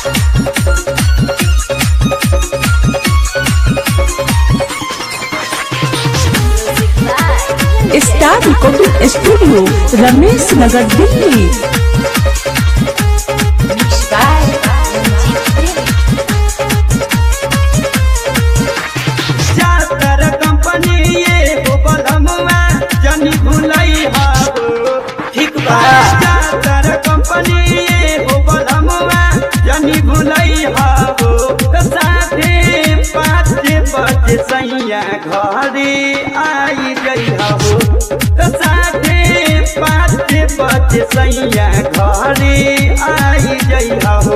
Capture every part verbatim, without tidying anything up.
Star recording studio Ramesh Nagar Delhi. जातर company ये हो बलमुआ जनी भुलई हाबो ठीक बा। जातर कंपनी ये हो बलमुआ जनी भुलई हाबो साथे पाँच बजे सैया घरे आई गई हाबो साथे पाँच बजे सैया घरे आई गई हाबो।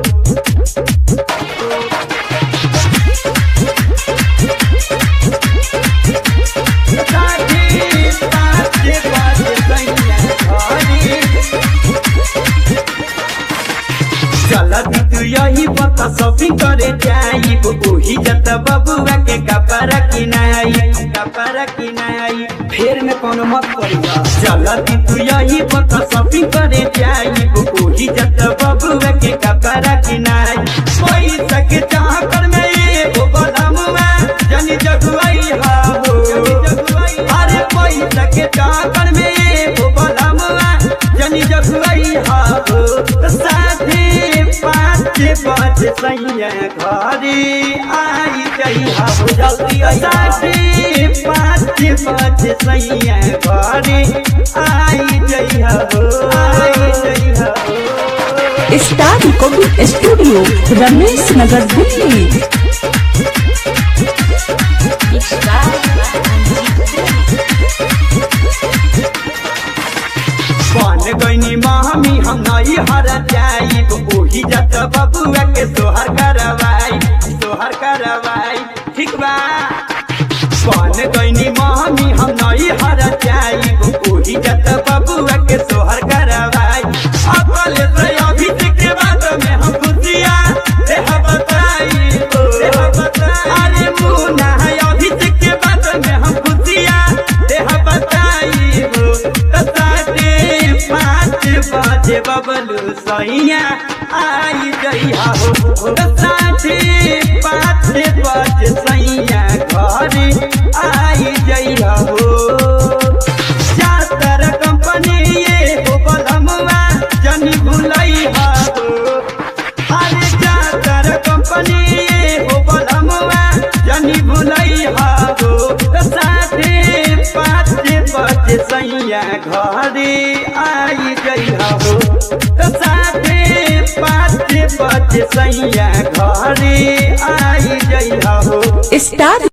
चलती तू यही पता शॉपिंग करे जाई ओही जत बबुआ के कपड़ा किनाई कपड़ा किनाई फेर में कोनो मत करिया। चलती तू यही पता शॉपिंग करे जाई ओही जत बबुआ के कपड़ा किनाई पैसा के चाकर में ये हो बलमुआ जनी जगुआई हाबो अरे पैसा के चाकर में ये हो बलमुआ जनी जगुआई हाबो साथे पाँच बजे सैया घरे आई गई हाबो जल्दी साथे पाँच बजे सैया घरे आई गई हाबो आई गई हाबो। Star recording studio Ramesh Nagar Delhi. बन गईनी मामी हम नहीं हर जाई ओही जत बबुआ के सोहर करवाई सोहर करवाई ठीक बा। बन गईनी मामी हम नहीं हर जाई ओही जत बबुआ के सोहर करवाई अकल से अभी के बाद में हम खुशिया देह बताई देह बताई अरे मुन्ना है अभी के बाद में हम खुशिया देह बताई हो पाँच बजे बबलू सैया आई गई हो साथे पाँच बजे सैया घरे आई गई हो। जातर कंपनी ये हो बलमुआ जनी भुलई हाबो अरे जातर कंपनी ये हो बलमुआ जनी भुलई हाबो साथे पाँच बजे सैया घरे आई गई हो साथे पाँच बजे सैया घरे आई गई हो। स्टार